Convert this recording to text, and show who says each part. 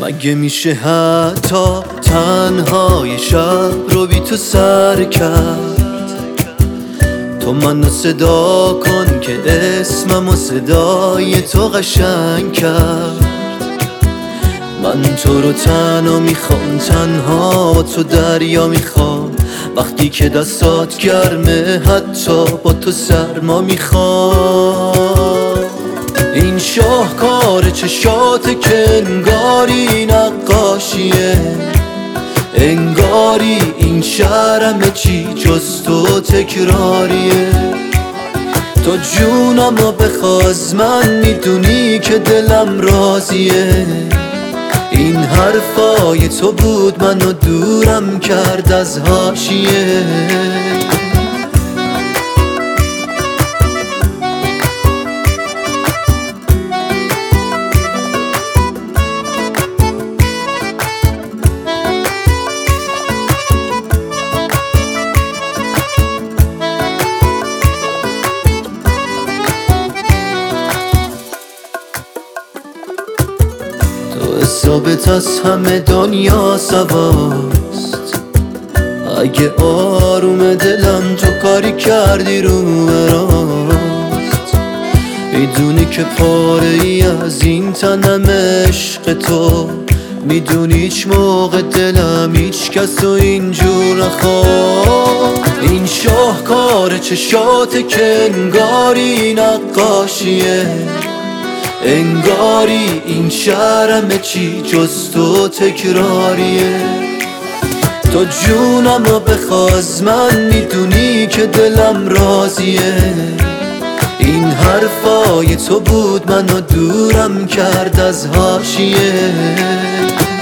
Speaker 1: مگه میشه حتی تنهای شب رو بی تو سر کرد؟ تو منو صدا کن که اسممو صدای تو قشنگ کرد. من تو رو تنها میخوام، تنها با تو دریا میخوام. وقتی که دستات گرمه حتی با تو سرما میخوام. این شاهکار چشاته که انگاری نقاشیه، انگاری این شهر همه چی جز تو تکراریه. تو جونمو بخوا از من، میدونی که دلم راضیه. این حرفای تو بود منو دورم کرد از حاشیه. حسابت از همه دنیا سواست. اگه آروم دلم تو کاری کردی رو براست. میدونی که پاره ای از این تنم عشق تو. میدونی هیچ موقع دلم هیچ کس رو اینجور نخواد. این شاهکار چشاته که انگاری نقاشیه، انگاری این شهر همه چی جز تو تکراریه. تو جونمو بخوا از من، میدونی که دلم راضیه. این حرفای تو بود منو دورم کرد از حاشیه.